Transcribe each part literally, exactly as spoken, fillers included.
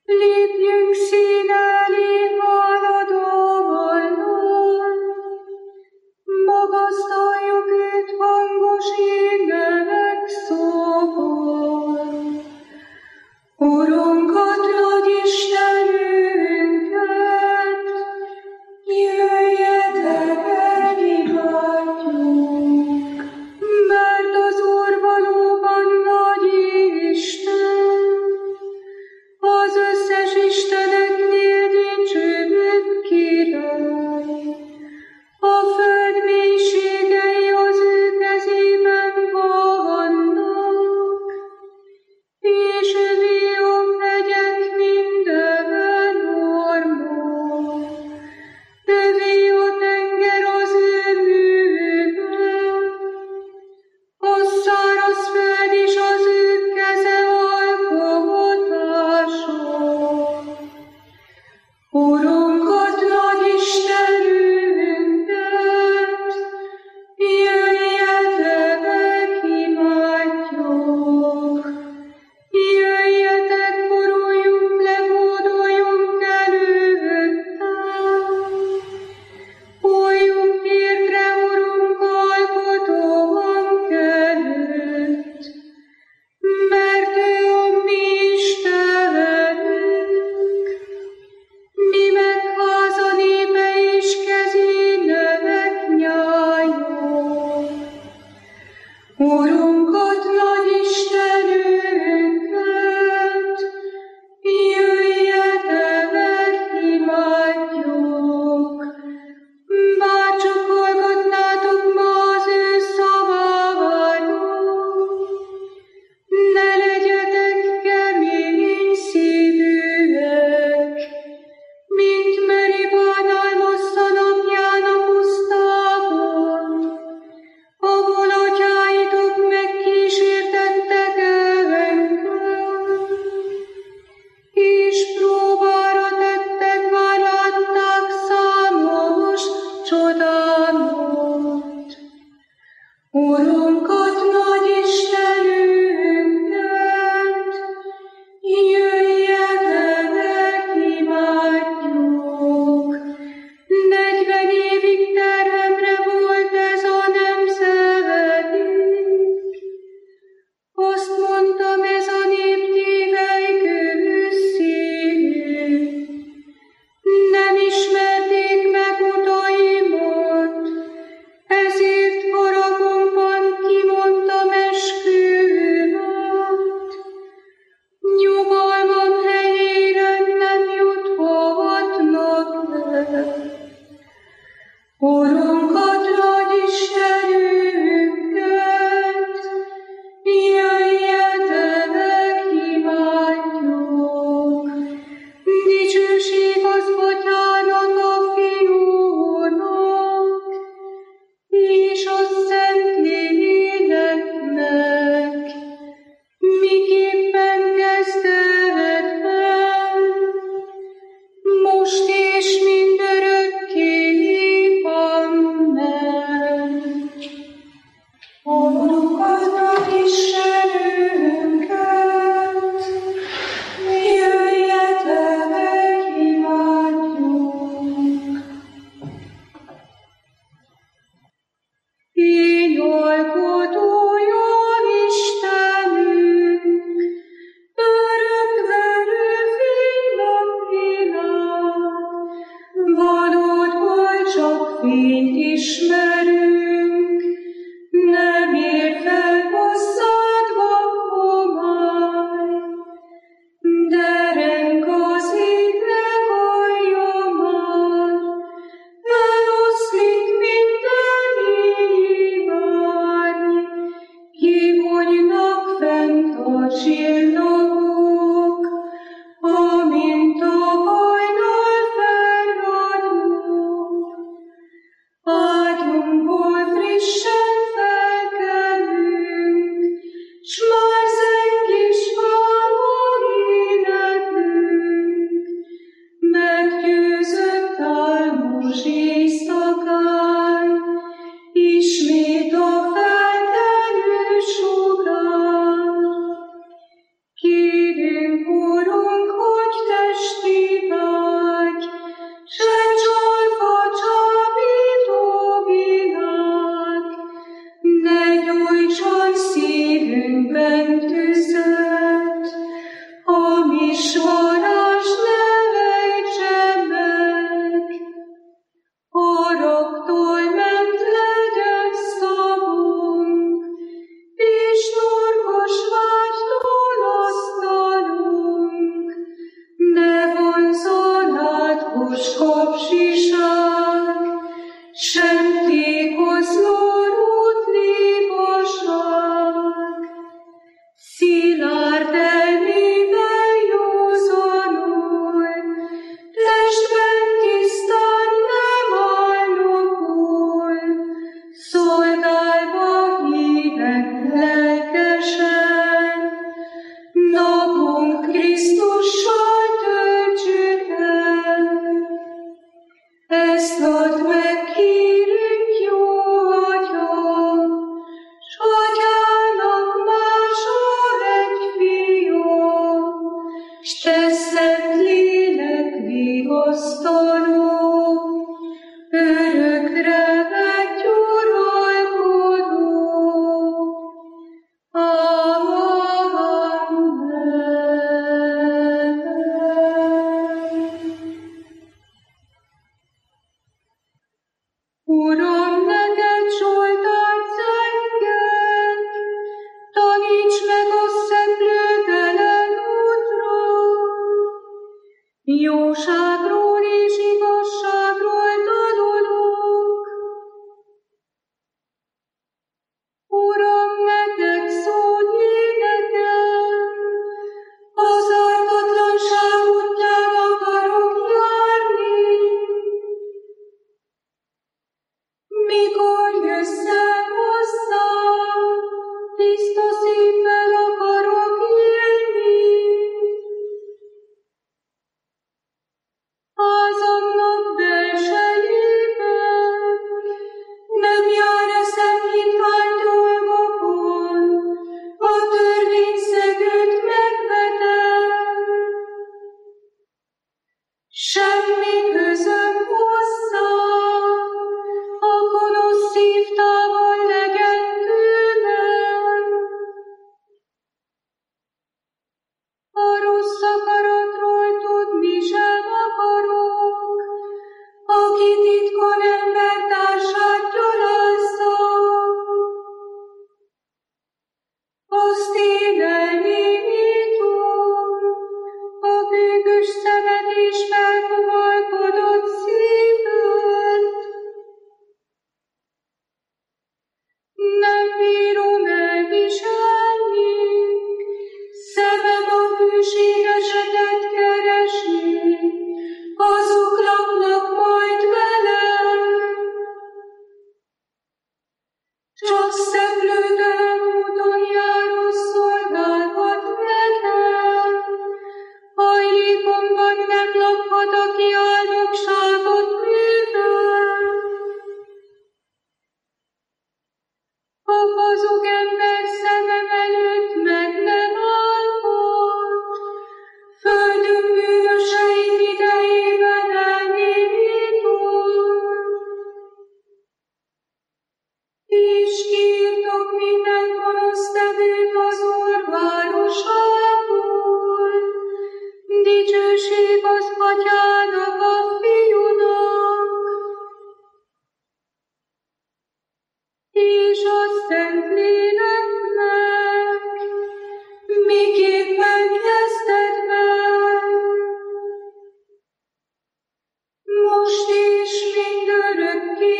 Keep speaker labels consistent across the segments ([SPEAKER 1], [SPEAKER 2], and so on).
[SPEAKER 1] Lépjünk szín elé haladóvallón, magasztaljuk őt hangos énemek szóval. Urunkat, nagy Istenünket, jöjjetek, elhívhatjuk, mert az Úr valóban nagy Isten, az összes isteneknél dicsőbb király. A föld mélységei az ő kezében vannak, és viom hegyek minden ormon. Övé a tenger az ő műve, a száraz föld is az ő keze alkotása. Átlagos kapzsiság, sem tékozló rútlibaság, szilárd elmével józanul, testben tisztán nem állokul, szolgálva hívek lelkesen, napunk Krisztussal töltsük el. Ezt add meg, kérünk, jó Atyám, s Atyának másod egy fiam, s te Szent Lélek vigasztaló, örökre meggyuralkodó. Amen. Uram, neked Zsoltárt zengek, taníts meg a szeplőtelen útra. Jóságról és igazságról tanulok. Uram, neked szól énekem, az ártatlanság útján akarok járni. Mikor jössz el hozzám, tiszta szívvel akarok élni. Házamnak belsejében nem jár eszem hitvány dolgokon, a törvényszegőt megvetem. Semmi közöm hozzá, a gonosz szív távol legyen tőlem. A rossz akaratról tudni sem akarok, aki titkon embertársát gyalázza. Azt én elnémítom, a gőgös szemed is felfogalkodott szíved. Nem bírom elviselni, szemem a bűségesetet keresni, azok laknak majd velem. Csak szeplőtelen úton járó szolgálhat nekem, hajlékomban nem lakhat, aki álnokságot művel. A hazug ember szemem előtt meg nem állhat, földön bűnöseim idejében elnémítom. És kiirtok minden gonosztevőt az Úr városából, dicsőség az Atyának, a Fiúnak, és a Szentléleknek, miképpen kezdetben, most és mindörökké.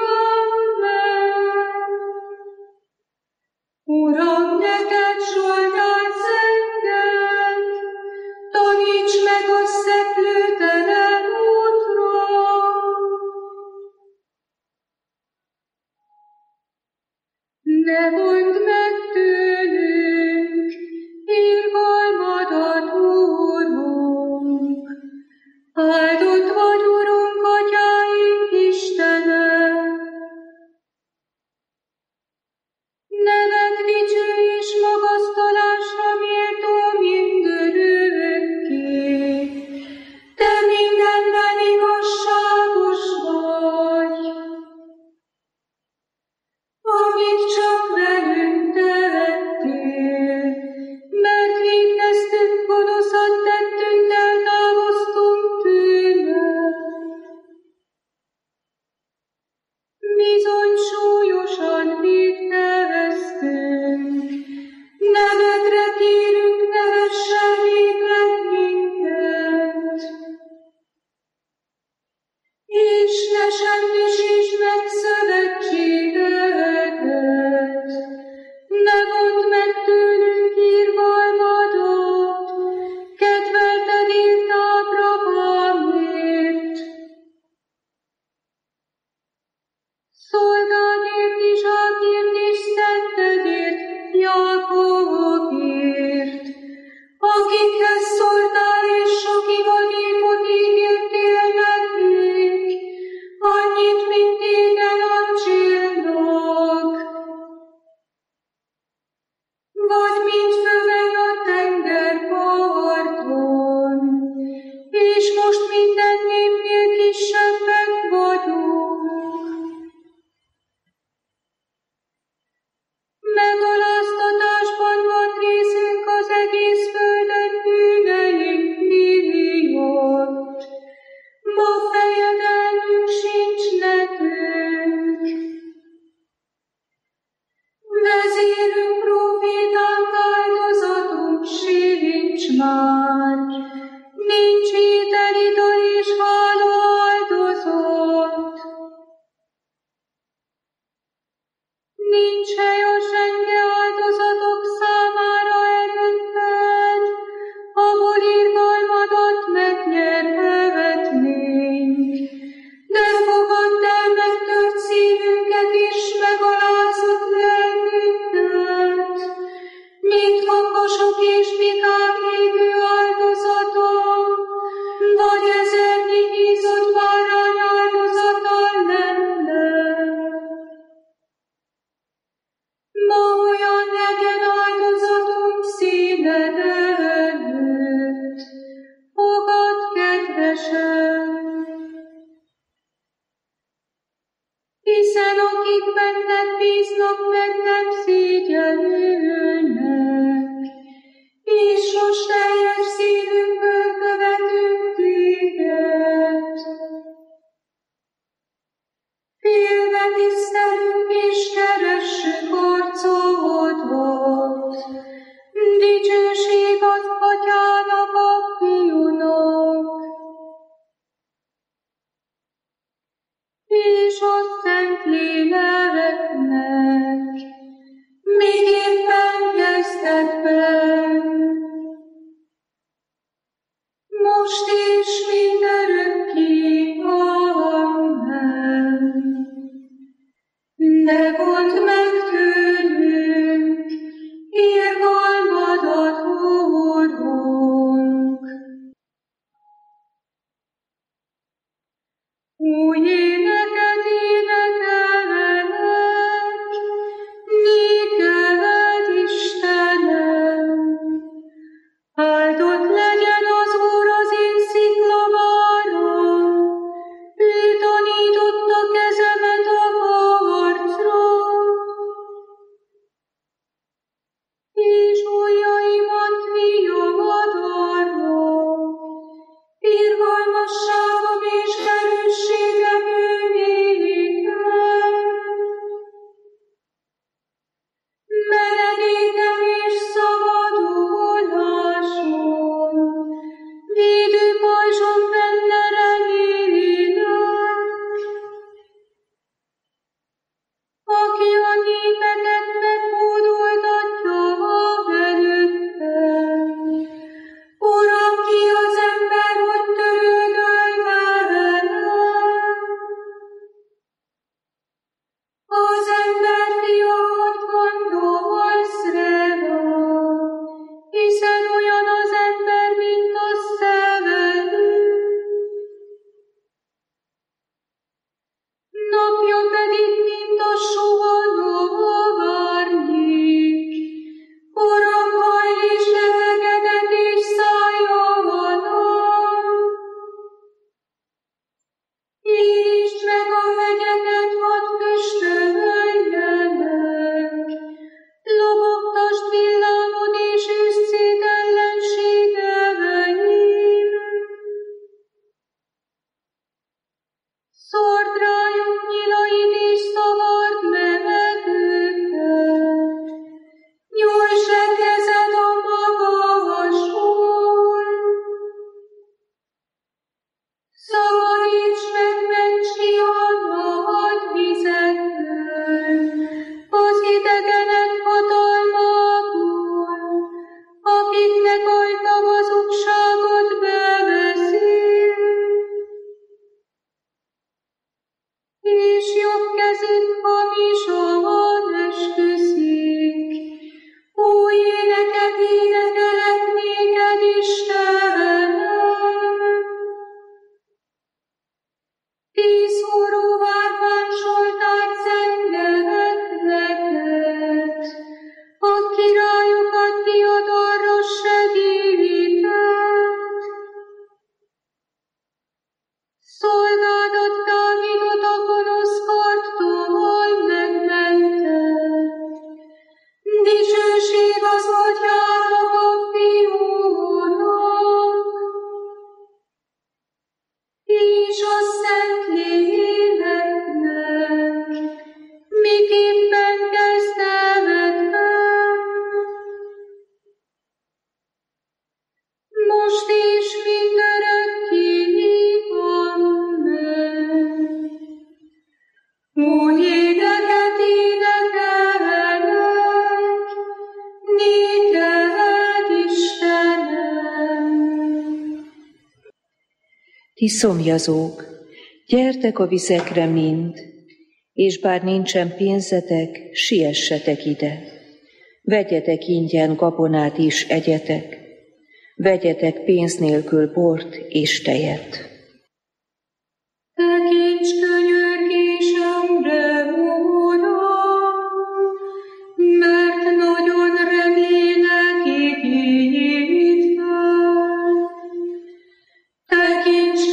[SPEAKER 1] Amen. Uram, neked Zsoltárt zengek, taníts meg a szeplőtelen útra. Ne vondd meg tőlünk irgalmadat, Úrunk. Áldott vagy, Urunk, Atyáink Istene. Neved dicső és magasztalásra méltó mindörökké. Te mindenben igazságos vagy, amit csak velünk tehettél, mert végeztünk gonoszat tettünk, eltávoztunk tőled. keresen. Hiszen akik benned bíznak meg, nem szégyellődnek, és most teljes szívünkből követünk téged. Félve tisztelünk és keressük arcodat, dicsőség az Atyának, a Fiúnak, és a Szentléleknek, miképpen kezdetben, most és mindörökké. Amen. Ne vondd meg tőlünk irgalmadat, Úrunk. Új éneket énekelnek, néked, Istenem. Áldott legyen az Úr az én sziklaváram, ő tanította kezemet a harcra, és ujjaimat viavadarra. Irgalmasságom és erősségem ő nékem, menedékem és szabadulásom, védőpajzsom benne remények. Aki a népeket meghódoltatja előttem, Uram, ki az ember, hogy törődöl velem? Az ember fia, hogy gondolsz rám, hiszen olyan az ember, mint a szemed. Napja pedig, mint a suhanó árnyék. Uram, hajl és emelkedés szája vannak, nyisd meg a hegyeket, hadd füstöljenek, lobogtasd villámod és üsd szét ellenségeim. Szórd rájuk nyilait és szavard meg őket, nyújtsd le kezed a magasból, szabadíts meg, ments ki a nagy vizekből, az idegenek hatalmából, akiknek ajka hazugságot beveszik, és jobb kezük hamisan esküszik. Új éneket énekelek néked, Istenem. Tíz forró várványsoltárt zengelek neked, a királyokat diadalra segíted. Szolgádat Dávidot a gonosz kartól megmented. Dicsőség az Atyának, a Fiúnak, és a Szentléleknek, miképpen kezdetben, most és mindörökké. Amen. Új éneket énekelnek, néked, Istenem.
[SPEAKER 2] Ti szomjazók, gyertek a vizekre mind, és bár nincsen pénzetek, siessetek ide. Vegyetek ingyen gabonát is egyetek, vegyetek pénz nélkül bort és tejet.
[SPEAKER 1] Tekints könyörgésemre, Uram, mert nagyon remélek igényeidben. Tekints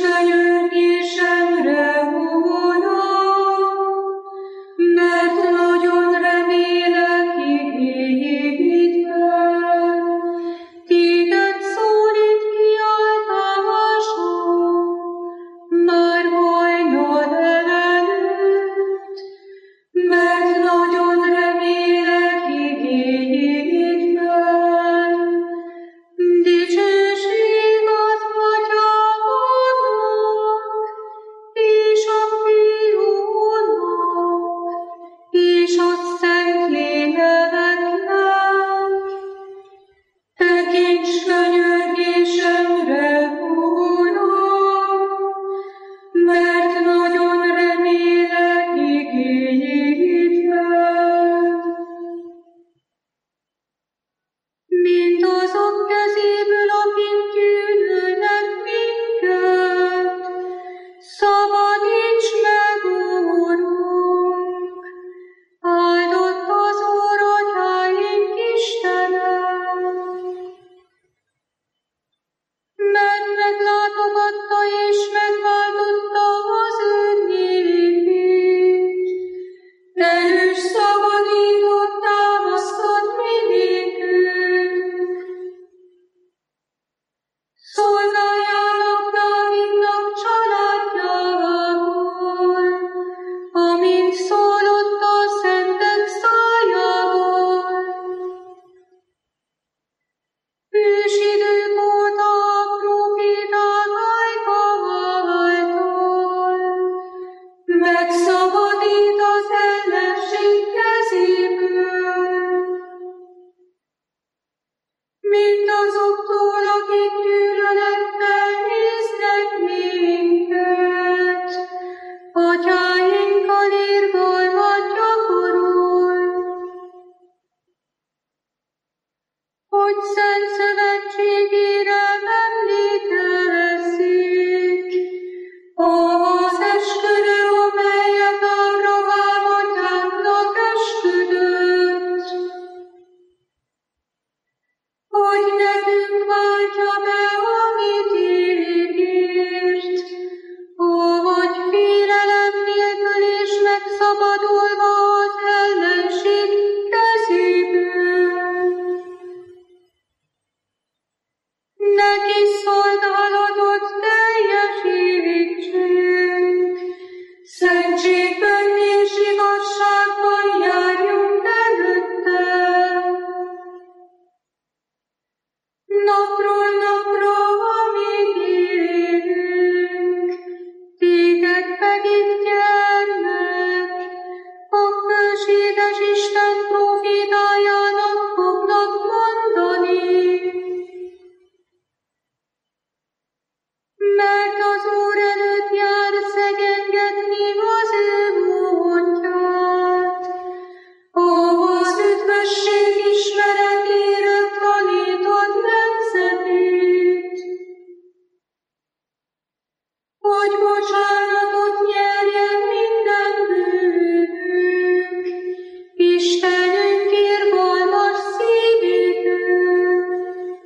[SPEAKER 1] hogy bocsánatot nyerjen minden bűnünk, Istenünk irgalmas szívétől,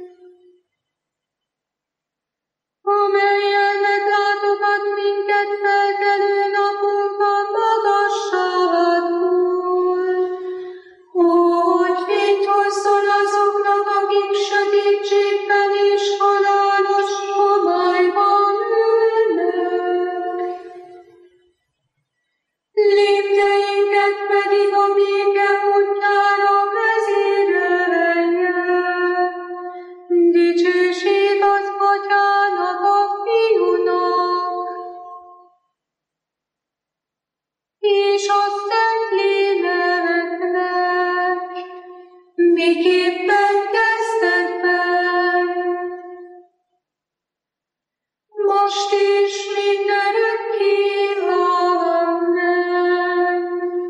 [SPEAKER 1] amelyen meglátogat minket felkelő napunkban magasságból, hogy fényt hozzon azoknak, akik sötétségben és halálos homályban ülnek. Lépteinket pedig a béke útjára vezérelje. Dicsőség az Atyának, a Fiúnak, és a Szentléleknek, miképpen kezdetben, most is mindörökké. Amen.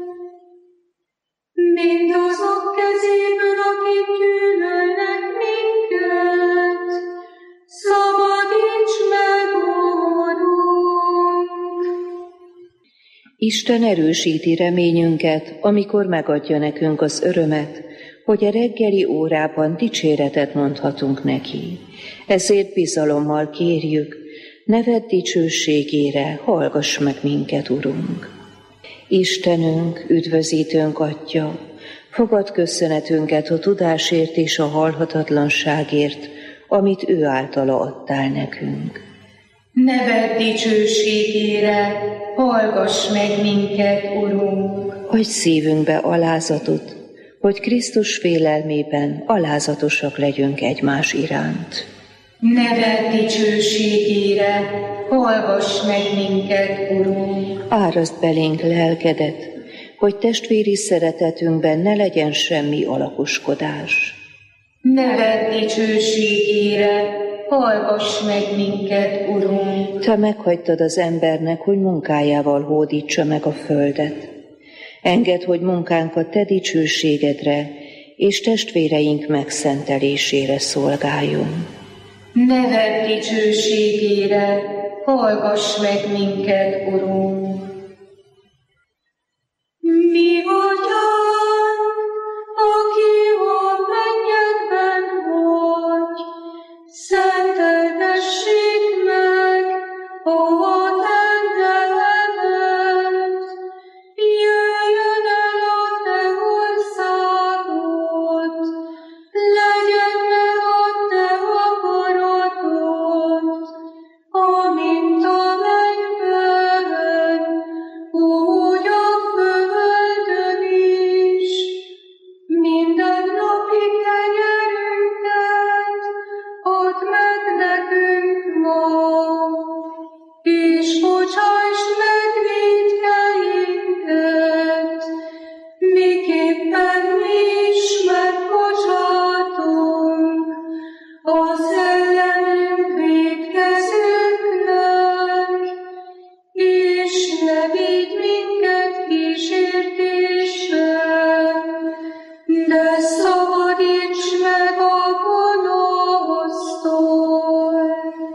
[SPEAKER 1] Mindazok kezéből, akik gyűlölnek minket, szabadíts meg, Urunk!
[SPEAKER 2] Isten erősíti reményünket, amikor megadja nekünk az örömet, hogy a reggeli órában dicséretet mondhatunk neki. Ezért bizalommal kérjük, neved dicsőségére hallgass meg minket, Urunk. Istenünk, üdvözítőnk Atya, fogad köszönetünket a tudásért és a halhatatlanságért, amit ő általa adtál nekünk.
[SPEAKER 3] Neved dicsőségére hallgass meg minket, Urunk.
[SPEAKER 2] Adj szívünkbe alázatot, hogy Krisztus félelmében alázatosak legyünk egymás iránt.
[SPEAKER 3] Neved dicsőségére hallgass meg minket, Urunk.
[SPEAKER 2] Áraszd belénk lelkedet, hogy testvéri szeretetünkben ne legyen semmi alakoskodás.
[SPEAKER 3] Neved dicsőségére hallgass meg minket, Urunk.
[SPEAKER 2] Te meghagytad az embernek, hogy munkájával hódítsa meg a földet. Engedd, hogy munkánkat te dicsőségedre és testvéreink megszentelésére szolgáljon.
[SPEAKER 3] Neved dicsőségére hallgass meg minket, Urunk.
[SPEAKER 1] Mi Atyánk, aki a mennyekben vagy, szenteltessék meg a te neved, jöjjön el a te országod, legyen meg a te akaratod, amint a mennyben, úgy a földön is. Minden napi kenyerünket add meg nekünk ma, és bocsásd meg vétkeinket, miképpen mi is megbocsátunk az ellenünk vétkezőknek, és ne vigy minket kísértésbe, de szabadíts meg a gonosztól.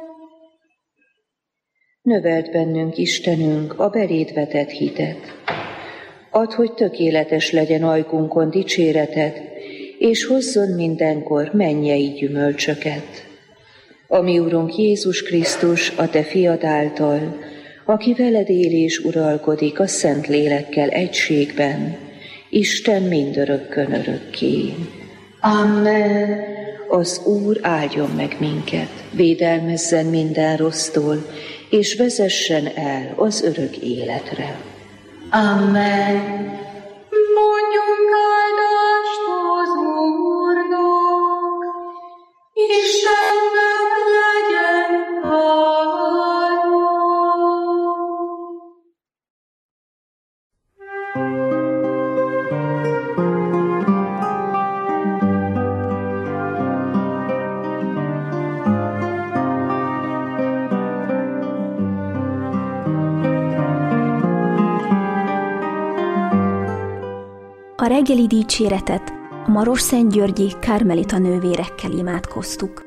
[SPEAKER 2] Növeld bennünk, Istenünk, a beléd vetett hitet. Add, hogy tökéletes legyen ajkunkon dicséreted, és hozzon mindenkor mennyei gyümölcsöket. A mi Urunk Jézus Krisztus, a te fiad által, aki veled él és uralkodik a Szent Lélekkel egységben, Isten mindörökkön örökké.
[SPEAKER 3] Amen.
[SPEAKER 2] Az Úr áldjon meg minket, védelmezzen minden rossztól, és vezessen el az örök életre.
[SPEAKER 3] Amen.
[SPEAKER 1] Mondjunk áldást az Úrnak, Istennek legyen hála.
[SPEAKER 4] A reggeli dicséretet a Marosszentgyörgyi Kármelita nővérekkel imádkoztuk.